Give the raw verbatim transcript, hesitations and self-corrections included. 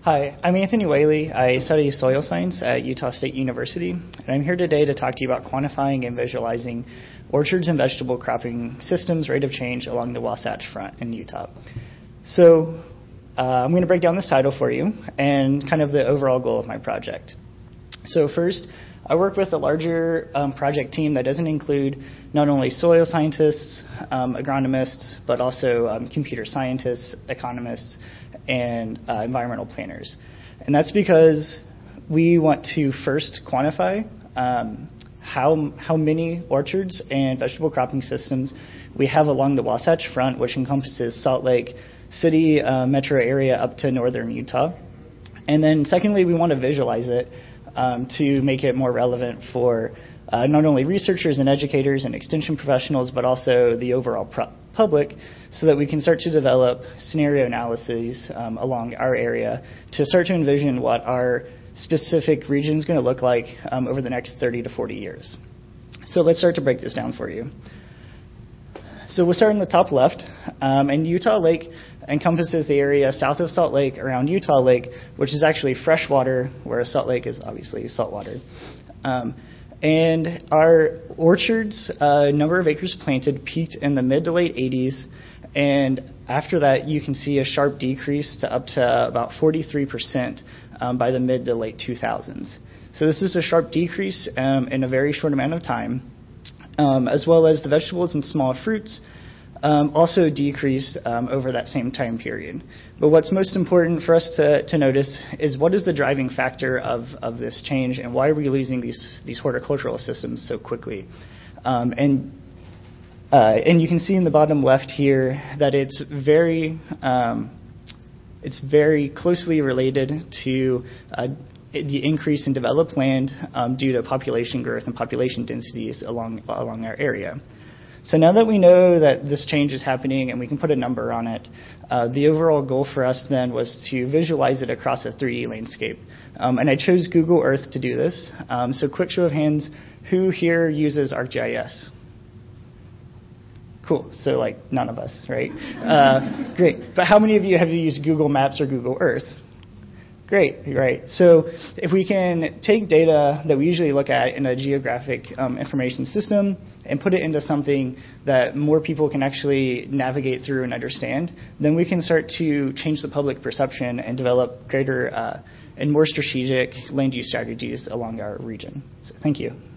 Hi, I'm Anthony Whaley. I study soil science at Utah State University, and I'm here today to talk to you about quantifying and visualizing orchards and vegetable cropping systems rate of change along the Wasatch Front in Utah. So uh, I'm going to break down this title for you and kind of the overall goal of my project. So first, I work with a larger um, project team that doesn't include not only soil scientists, um, agronomists, but also um, computer scientists, economists, and uh, environmental planners. And that's because we want to first quantify um, how, how many orchards and vegetable cropping systems we have along the Wasatch Front, which encompasses Salt Lake City uh, metro area up to northern Utah. And then secondly, we want to visualize it um, to make it more relevant for uh, not only researchers and educators and extension professionals, but also the overall pro- public, so that we can start to develop scenario analyses um, along our area to start to envision what our specific region is going to look like um, over the next thirty to forty years. So let's start to break this down for you. So we'll start in the top left, um, and Utah Lake encompasses the area south of Salt Lake around Utah Lake, which is actually freshwater, whereas Salt Lake is obviously saltwater. Um, and our orchards, uh, number of acres planted, peaked in the mid to late eighties, and after that you can see a sharp decrease to up to about forty-three percent um, by the mid to late two thousands. So this is a sharp decrease um, in a very short amount of time, um, as well as the vegetables and small fruits Um, also decreased um, over that same time period. But what's most important for us to, to notice is what is the driving factor of, of this change, and why are we losing these, these horticultural systems so quickly? Um, and uh, and you can see in the bottom left here that it's very um, it's very closely related to uh, the increase in developed land um, due to population growth and population densities along along our area. So now that we know that this change is happening and we can put a number on it, uh, the overall goal for us then was to visualize it across a three D landscape. Um, and I chose Google Earth to do this. Um, so quick show of hands, who here uses ArcGIS? Cool, so like none of us, right? Uh, great, but how many of you have used Google Maps or Google Earth? Great, right. So if we can take data that we usually look at in a geographic um, information system and put it into something that more people can actually navigate through and understand, then we can start to change the public perception and develop greater uh, and more strategic land use strategies along our region. So thank you.